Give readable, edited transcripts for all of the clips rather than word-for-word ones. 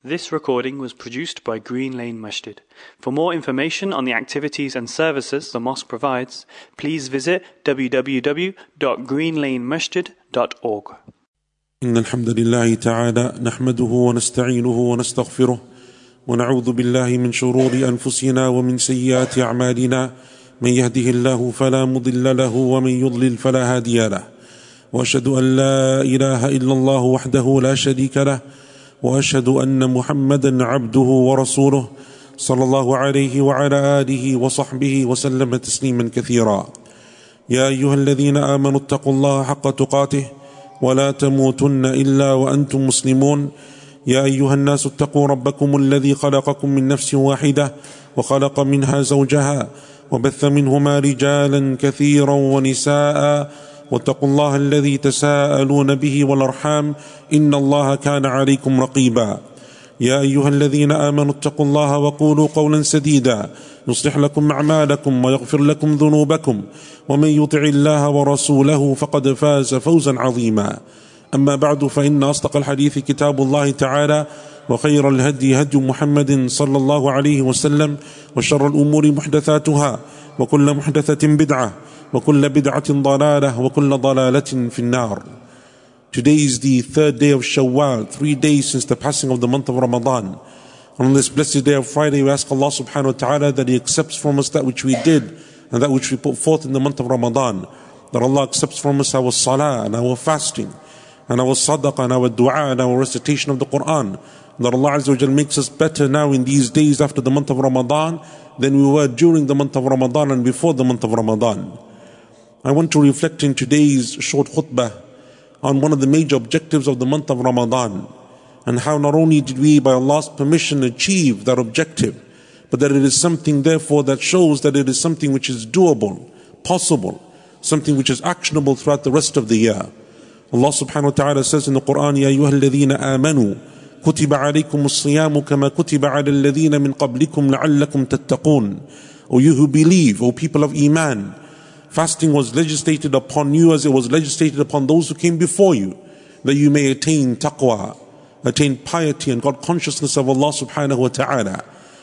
This recording was produced by Green Lane Masjid. For more information on the activities and services the mosque provides, please visit www.greenlanemasjid.org. إن الحمد لله تعالى نحمده ونستعينه ونستغفره ونعوذ بالله من شرور أنفسنا ومن سيئات أعمالنا من يهده الله فلا مضل له ومن يضلل فلا هادي له وأشهد أن لا إله إلا الله وحده لا شريك له وأشهد أن محمدا عبده ورسوله صلى الله عليه وعلى آله وصحبه وسلم تسليما كثيرا. يا أيها الذين آمنوا اتقوا الله حق تقاته ولا تموتن إلا وأنتم مسلمون. يا أيها الناس اتقوا ربكم الذي خلقكم من نفس واحدة وخلق منها زوجها وبث منهما رجالا كثيرا ونساء واتقوا الله الذي تساءلون به والأرحام إن الله كان عليكم رقيبا. يا أيها الذين آمنوا اتقوا الله وقولوا قولا سديدا يصلح لكم أعمالكم ويغفر لكم ذنوبكم ومن يطع الله ورسوله فقد فاز فوزا عظيما. أما بعد فإن أصدق الحديث كتاب الله تعالى وخير الهدي هدي محمد صلى الله عليه وسلم وشر الأمور محدثاتها وكل محدثة بدعة وكل بدعة ضلالة وكل ضلالة في النار. Today is the third day of Shawwal, 3 days since the passing of the month of Ramadan. On this blessed day of Friday, we ask Allah subhanahu wa ta'ala that He accepts from us that which we did and that which we put forth in the month of Ramadan. That Allah accepts from us our salah and our fasting and our sadaqah and our dua and our recitation of the Quran. That Allah Azza wa Jal makes us better now in these days after the month of Ramadan than we were during the month of Ramadan and before the month of Ramadan. I want to reflect in today's short khutbah on one of the major objectives of the month of Ramadan and how not only did we by Allah's permission achieve that objective, but that it is something therefore that shows that it is something which is doable, possible, something which is actionable throughout the rest of the year. Allah subhanahu wa ta'ala says in the Quran, يَا أَيُّهَا الَّذِينَ آمَنُوا كُتِبَ عَلَيْكُمُ الصِّيَامُ كَمَا كُتِبَ عَلَى الَّذِينَ مِنْ قَبْلِكُمْ لَعَلَّكُمْ تَتَّقُونَ. O you who believe, O people of Iman, fasting was legislated upon you as it was legislated upon those who came before you, that you may attain taqwa, attain piety and God consciousness of Allah subhanahu wa ta'ala.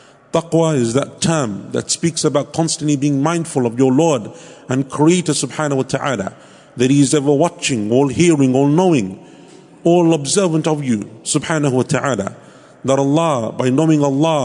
Taqwa is that term that speaks about constantly being mindful of your Lord and Creator subhanahu wa ta'ala, that He is ever watching, all hearing, all knowing, all observant of you subhanahu wa ta'ala. That Allah, by knowing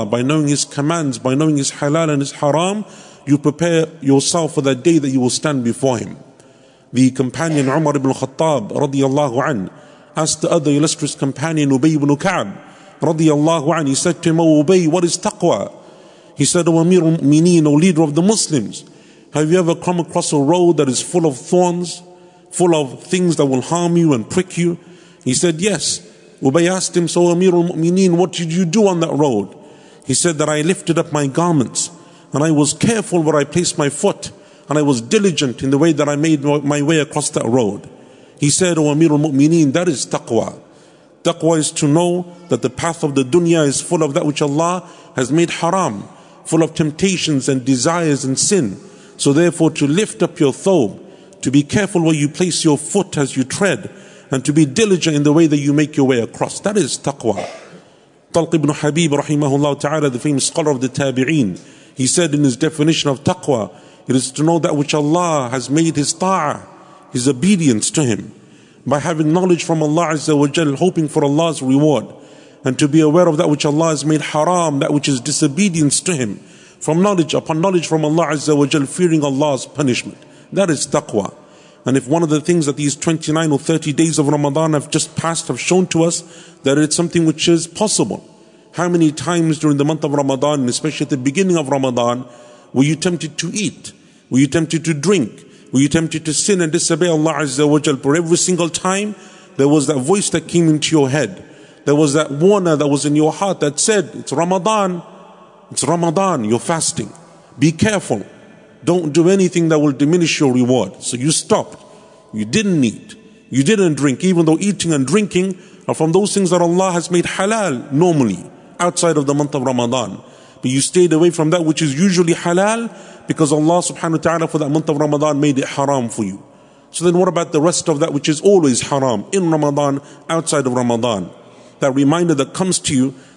His commands, by knowing His halal and His haram, you prepare yourself for that day that you will stand before Him. The companion Umar ibn Khattab radiyallahu an asked the other illustrious companion Ubay ibn Ka'b radiyallahu an, he said to him, "O Ubay, what is taqwa?" He said, "O Amir al-Mu'mineen, O leader of the Muslims, have you ever come across a road that is full of thorns, full of things that will harm you and prick you?" He said, "Yes." Ubay asked him, "So Amir al-Mu'mineen, what did you do on that road?" He said that I lifted up my garments and I was careful where I placed my foot and I was diligent in the way that I made my way across that road. He said, "O Amir al-Mu'mineen, that is taqwa." Taqwa is to know that the path of the dunya is full of that which Allah has made haram, full of temptations and desires and sin. So therefore to lift up your thobe, to be careful where you place your foot as you tread, and to be diligent in the way that you make your way across. That is taqwa. Talq ibn Habib rahimahullah ta'ala, the famous scholar of the Tabi'een, he said in his definition of taqwa, it is to know that which Allah has made His ta'ah, His obedience to Him, by having knowledge from Allah Azza wa Jal, hoping for Allah's reward, and to be aware of that which Allah has made haram, that which is disobedience to Him, from knowledge upon knowledge from Allah Azza wa Jal, fearing Allah's punishment. That is taqwa. And if one of the things that these 29 or 30 days of Ramadan have just passed have shown to us, that it's something which is possible. How many times during the month of Ramadan, especially at the beginning of Ramadan, were you tempted to eat? Were you tempted to drink? Were you tempted to sin and disobey Allah Azza wa Jal? For every single time, there was that voice that came into your head. There was that warner that was in your heart that said, "It's Ramadan. It's Ramadan. You're fasting. Be careful. Don't do anything that will diminish your reward." So you stopped. You didn't eat. You didn't drink, even though eating and drinking are from those things that Allah has made halal normally outside of the month of Ramadan. But you stayed away from that which is usually halal because Allah subhanahu wa ta'ala for that month of Ramadan made it haram for you. So then what about the rest of that which is always haram in Ramadan, outside of Ramadan? That reminder that comes to you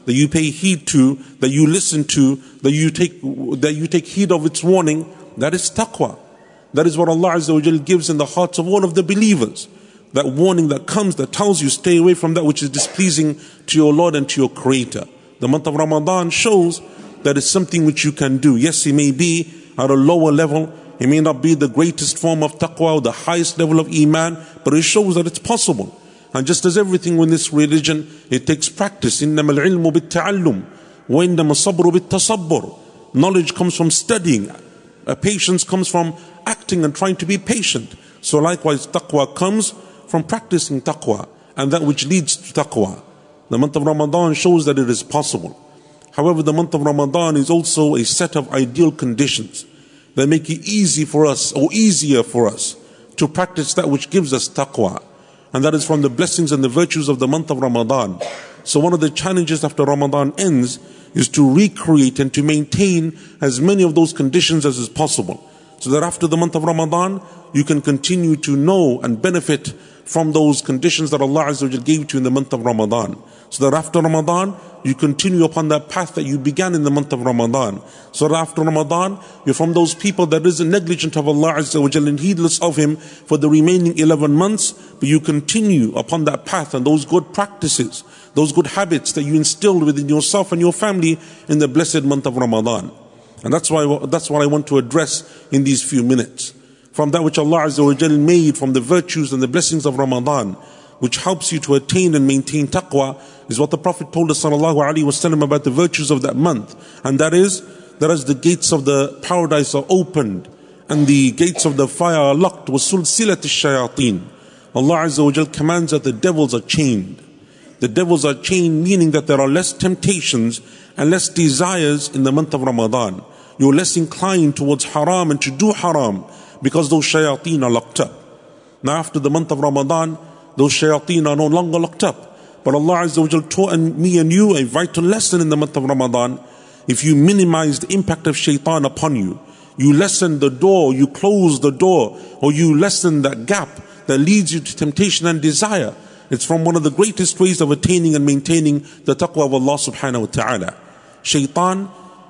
that you pay heed to, that you listen to, that you take heed of its warning, that is taqwa. That is what Allah Azza wa Jal gives in the hearts of all of the believers. That warning that comes, that tells you stay away from that which is displeasing to your Lord and to your Creator. The month of Ramadan shows that it's something which you can do. Yes, it may be at a lower level, it may not be the greatest form of taqwa or the highest level of iman, but it shows that it's possible. And just as everything in this religion, it takes practice. إِنَّمَا الْعِلْمُ بِالتَّعَلُّمِ وَإِنَّمَا الصَّبْرُ بِالتَّصَبُّرِ. Knowledge comes from studying. Patience comes from acting and trying to be patient. So likewise, taqwa comes from practicing taqwa, and that which leads to taqwa. The month of Ramadan shows that it is possible. However, the month of Ramadan is also a set of ideal conditions that make it easy for us, or easier for us, to practice that which gives us taqwa. And that is from the blessings and the virtues of the month of Ramadan. So one of the challenges after Ramadan ends is to recreate and to maintain as many of those conditions as is possible, so that after the month of Ramadan, you can continue to know and benefit from those conditions that Allah Azza wa Jal gave to you in the month of Ramadan. So that after Ramadan, you continue upon that path that you began in the month of Ramadan. So that after Ramadan, you're from those people that isn't negligent of Allah Azza wa Jal and heedless of Him for the remaining 11 months, but you continue upon that path and those good practices, those good habits that you instilled within yourself and your family in the blessed month of Ramadan. And that's what I want to address in these few minutes. From that which Allah Azza wa Jal made from the virtues and the blessings of Ramadan, which helps you to attain and maintain taqwa, is what the Prophet told us sallallahu alaihi wasallam about the virtues of that month. And that is, that as the gates of the paradise are opened and the gates of the fire are locked, وَسُلْسِلَةِ الشَّيَاطِينَ, Allah Azza wa Jal commands that the devils are chained. The devils are chained, meaning that there are less temptations and less desires in the month of Ramadan. You're less inclined towards haram and to do haram, because those shayateen are locked up. Now after the month of Ramadan, those shayateen are no longer locked up. But Allah Azza wa Jal taught me and you a vital lesson in the month of Ramadan. If you minimize the impact of shaitan upon you, you lessen the door, you close the door, or you lessen that gap that leads you to temptation and desire, it's from one of the greatest ways of attaining and maintaining the taqwa of Allah subhanahu wa ta'ala. Shaitan,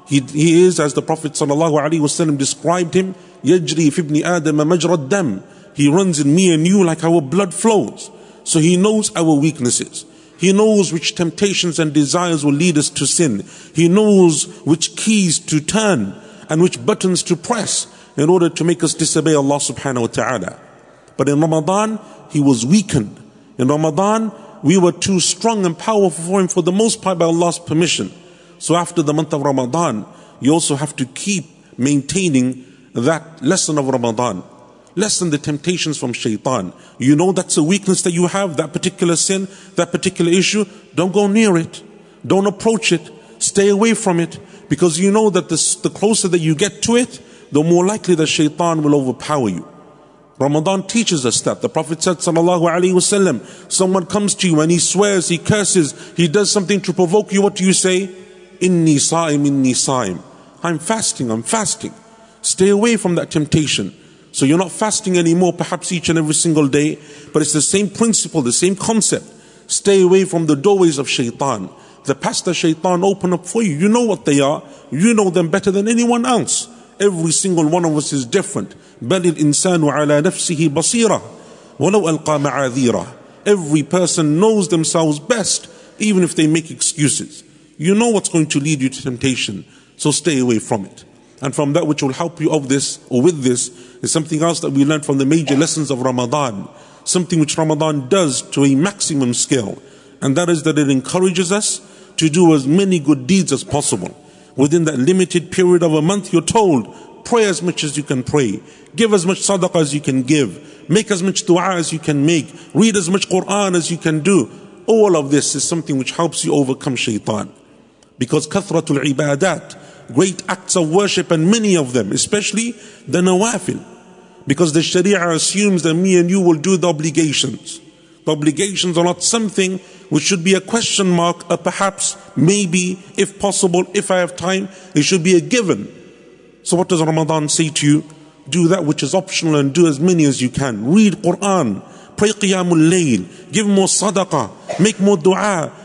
he is, as the Prophet sallallahu alaihi wasallam described him, يَجْرِي فِي ابْنِ آدَمَ مَجْرَ الدَّمِ. He runs in me and you like our blood flows. So he knows our weaknesses. He knows which temptations and desires will lead us to sin. He knows which keys to turn and which buttons to press in order to make us disobey Allah subhanahu wa ta'ala. But in Ramadan, he was weakened. In Ramadan, we were too strong and powerful for him, for the most part by Allah's permission. So after the month of Ramadan, you also have to keep maintaining that lesson of Ramadan. Lessen the temptations from shaitan. You know that's a weakness that you have, that particular sin, that particular issue. Don't go near it. Don't approach it. Stay away from it. Because you know that the closer that you get to it, the more likely that shaitan will overpower you. Ramadan teaches us that. The Prophet said sallallahu alaihi wasallam, someone comes to you and he swears, he curses, he does something to provoke you. What do you say? Inni sa'im. I'm fasting. Stay away from that temptation. So you're not fasting anymore, perhaps each and every single day, but it's the same principle, the same concept. Stay away from the doorways of shaitan. The paths that shaitan open up for you, you know what they are. You know them better than anyone else. Every single one of us is different. بَلِ الْإِنسَانُ عَلَى نَفْسِهِ بَصِيرًا وَلَوْ أَلْقَى مَعَاذِيرًا. Every person knows themselves best, even if they make excuses. You know what's going to lead you to temptation, so stay away from it. And from that which will help you of this, or with this, is something else that we learned from the major lessons of Ramadan. Something which Ramadan does to a maximum scale. And that is that it encourages us to do as many good deeds as possible. Within that limited period of a month, you're told, pray as much as you can pray. Give as much sadaqah as you can give. Make as much dua as you can make. Read as much Quran as you can do. All of this is something which helps you overcome shaitan. Because kathratul ibadat, great acts of worship, and many of them, especially the nawafil. Because the Sharia assumes that me and you will do the obligations. The obligations are not something which should be a question mark, or perhaps, maybe, if possible, if I have time, it should be a given. So what does Ramadan say to you? Do that which is optional and do as many as you can. Read Quran, pray Qiyamul Layl, give more sadaqah, make more dua,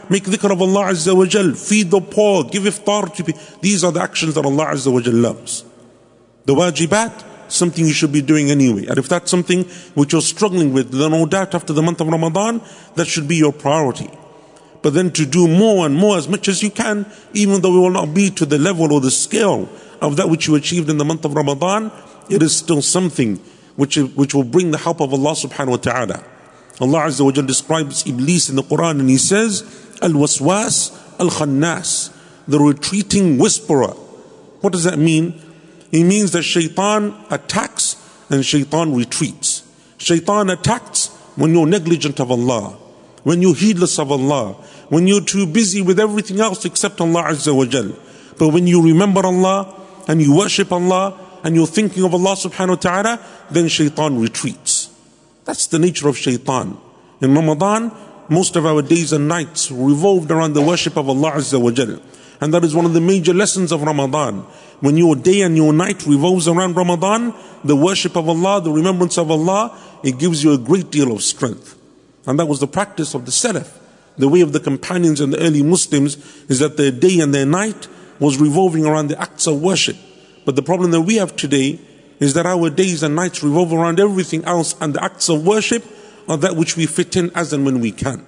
make dhikr of Allah Azza wa Jal, feed the poor, give iftar to people. These are the actions that Allah Azza wa Jal loves. The wajibat, something you should be doing anyway. And if that's something which you're struggling with, then no doubt after the month of Ramadan, that should be your priority. But then to do more and more as much as you can, even though it will not be to the level or the scale of that which you achieved in the month of Ramadan, it is still something which will bring the help of Allah subhanahu wa ta'ala. Allah Azza wa Jal describes Iblis in the Quran and He says, Al-Waswas Al-Khannas, the retreating whisperer. What does that mean? It means that shaitan attacks and shaitan retreats. Shaitan attacks when you're negligent of Allah, when you're heedless of Allah, when you're too busy with everything else except Allah Azza wa Jal. But when you remember Allah and you worship Allah and you're thinking of Allah subhanahu wa ta'ala, then shaitan retreats. That's the nature of shaitan. In Ramadan, most of our days and nights revolved around the worship of Allah Azza wa Jal. And that is one of the major lessons of Ramadan. When your day and your night revolves around Ramadan, the worship of Allah, the remembrance of Allah, it gives you a great deal of strength. And that was the practice of the Salaf. The way of the companions and the early Muslims is that their day and their night was revolving around the acts of worship. But the problem that we have today is that our days and nights revolve around everything else, and the acts of worship are that which we fit in as and when we can.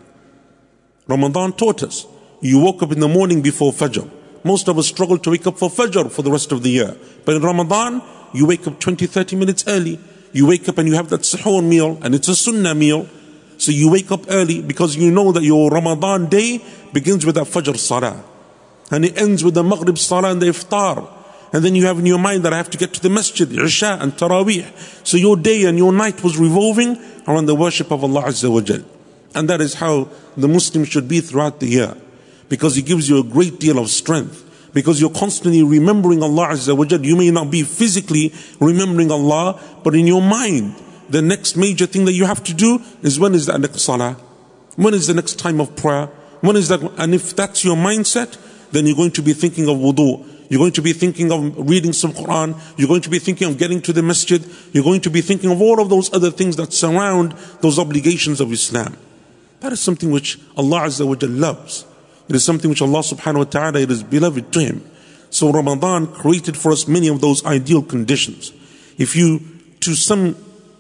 Ramadan taught us, you woke up in the morning before Fajr. Most of us struggle to wake up for Fajr for the rest of the year. But in Ramadan, you wake up 20-30 minutes early. You wake up and you have that suhoor meal, and it's a sunnah meal. So you wake up early because you know that your Ramadan day begins with that Fajr Salah. And it ends with the Maghrib Salah and the Iftar. And then you have in your mind that I have to get to the Masjid, Isha and Taraweeh. So your day and your night was revolving around the worship of Allah Azza wa Jal. And that is how the Muslim should be throughout the year. Because it gives you a great deal of strength. Because you're constantly remembering Allah Azza wa Jal. You may not be physically remembering Allah, but in your mind, the next major thing that you have to do is, when is the next salah? When is the next time of prayer? When is that? And if that's your mindset, then you're going to be thinking of wudu. You're going to be thinking of reading some Quran. You're going to be thinking of getting to the masjid. You're going to be thinking of all of those other things that surround those obligations of Islam. That is something which Allah Azza wa Jal loves. It is something which Allah subhanahu wa ta'ala, it is beloved to Him. So Ramadan created for us many of those ideal conditions. If you, to some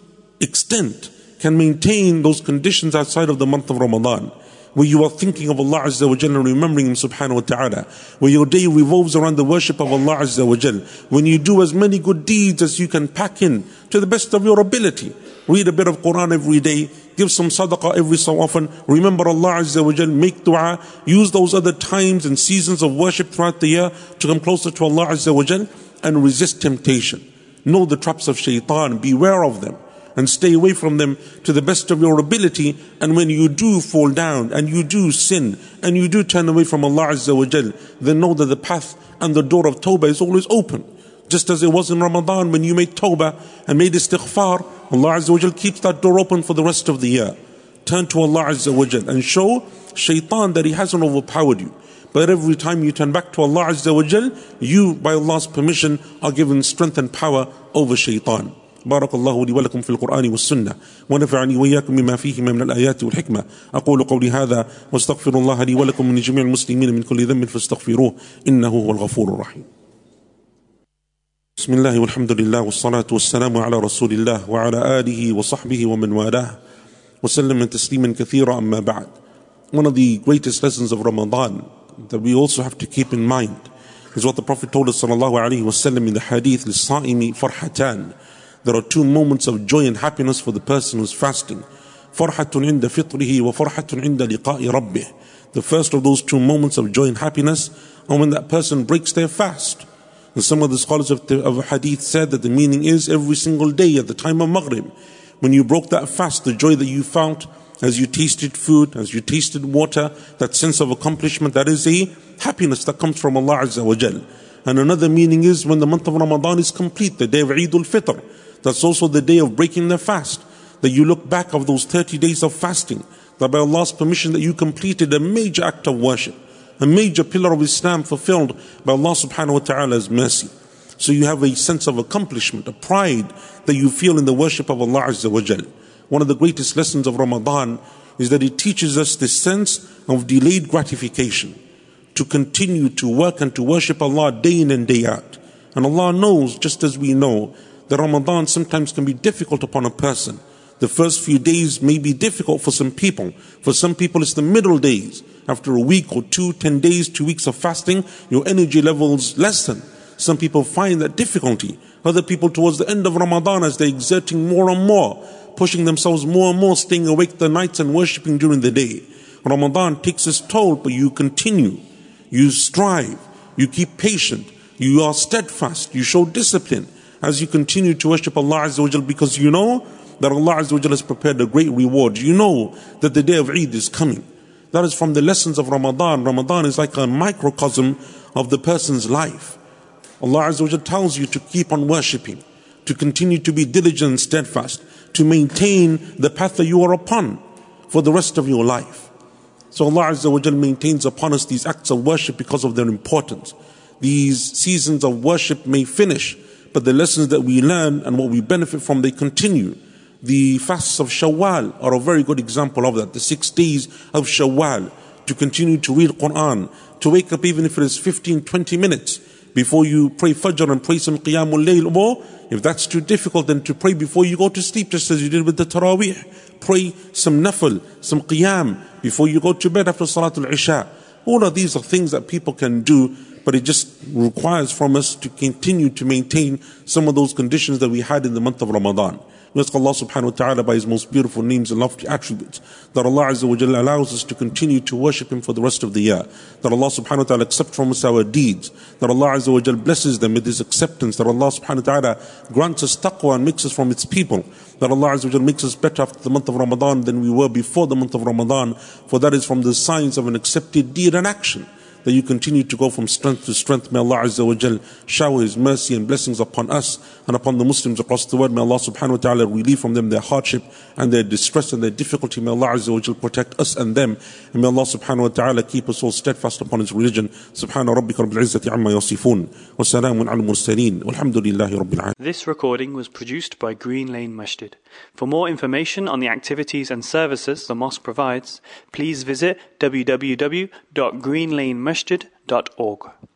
extent, can maintain those conditions outside of the month of Ramadan, where you are thinking of Allah Azza wa Jal and remembering Him subhanahu wa ta'ala, where your day revolves around the worship of Allah Azza wa Jal, when you do as many good deeds as you can pack in to the best of your ability, read a bit of Quran every day, give some sadaqah every so often, remember Allah Azza wa Jal, make dua, use those other times and seasons of worship throughout the year to come closer to Allah Azza wa Jal, and resist temptation. Know the traps of shaitan, beware of them, and stay away from them to the best of your ability. And when you do fall down and you do sin and you do turn away from Allah Azza wa Jal, then know that the path and the door of tawbah is always open. Just as it was in Ramadan when you made tawbah and made istighfar, Allah Azza wa Jal keeps that door open for the rest of the year. Turn to Allah Azza wa Jal and show shaitan that he hasn't overpowered you. But every time you turn back to Allah Azza wa Jal, you, by Allah's permission, are given strength and power over shaitan. بارك الله لي ولكم في القرآن والسنة ونفعني وإياكم بما فيهما من الآيات والحكمة أقول قولي هذا واستغفر الله لي ولكم من جميع المسلمين من كل ذنب فاستغفروه إنه هو الغفور الرحيم. بسم الله والحمد لله والصلاة والسلام على رسول الله وعلى آله وصحبه ومن والاه وسلم تسليما كثيرا أما بعد. One of the greatest lessons of Ramadan that we also have to keep in mind is what the Prophet told us sallallahu alaihi wasallam in the hadith, للصائم فرحتان. There are two moments of joy and happiness for the person who's fasting. فرحة عند فطره وفرحة عند لقاء ربه. The first of those two moments of joy and happiness are when that person breaks their fast. And some of the scholars of hadith said that the meaning is every single day at the time of Maghrib. When you broke that fast, the joy that you felt as you tasted food, as you tasted water, that sense of accomplishment, that is a happiness that comes from Allah Azza wa Jal. And another meaning is when the month of Ramadan is complete, the day of Eid al-Fitr. That's also the day of breaking the fast. That you look back of those 30 days of fasting, that by Allah's permission that you completed a major act of worship, a major pillar of Islam fulfilled by Allah subhanahu wa ta'ala's mercy. So you have a sense of accomplishment, a pride that you feel in the worship of Allah Azza wa Jal. One of the greatest lessons of Ramadan is that it teaches us this sense of delayed gratification, to continue to work and to worship Allah day in and day out. And Allah knows, just as we know, that Ramadan sometimes can be difficult upon a person. The first few days may be difficult for some people. For some people it's the middle days. After a week or 10 days, 2 weeks of fasting, your energy levels lessen. Some people find that difficulty. Other people towards the end of Ramadan, as they're exerting more and more, pushing themselves more and more, staying awake the nights and worshipping during the day. Ramadan takes its toll, but you continue. You strive. You keep patient. You are steadfast. You show discipline as you continue to worship Allah Azza wa Jal, because you know that Allah Azza wa Jal has prepared a great reward. You know that the day of Eid is coming. That is from the lessons of Ramadan. Ramadan is like a microcosm of the person's life. Allah Azza wa Jal tells you to keep on worshipping, to continue to be diligent and steadfast, to maintain the path that you are upon for the rest of your life. So Allah Azza wa Jal maintains upon us these acts of worship because of their importance. These seasons of worship may finish, but the lessons that we learn and what we benefit from, they continue. The fasts of Shawwal are a very good example of that. The 6 days of Shawwal, to continue to read Quran, to wake up even if it is 15-20 minutes before you pray Fajr and pray some Qiyamul Layl, or if that's too difficult, then to pray before you go to sleep, just as you did with the Taraweeh. Pray some Nafil, some Qiyam before you go to bed after Salatul Isha. All of these are things that people can do, but it just requires from us to continue to maintain some of those conditions that we had in the month of Ramadan. We ask Allah subhanahu wa ta'ala by His most beautiful names and lofty attributes that Allah Azza wa Jalla allows us to continue to worship Him for the rest of the year. That Allah subhanahu wa ta'ala accepts from us our deeds. That Allah Azza wa Jalla blesses them with His acceptance. That Allah subhanahu wa ta'ala grants us taqwa and makes us from its people. That Allah Azza wa Jalla makes us better after the month of Ramadan than we were before the month of Ramadan. For that is from the signs of an accepted deed and action, that you continue to go from strength to strength. May Allah Azza wa Jal shower His mercy and blessings upon us and upon the Muslims across the world. May Allah subhanahu wa ta'ala relieve from them their hardship and their distress and their difficulty. May Allah Azza wa Jal protect us and them. And may Allah subhanahu wa ta'ala keep us all steadfast upon His religion. Subhana rabbika rabbil izzati amma yasifun. Wa salamun ala mursaleen. Walhamdulillahi rabbil alamin. This recording was produced by Green Lane Masjid. For more information on the activities and services the mosque provides, please visit www.greenlanemasjid.org.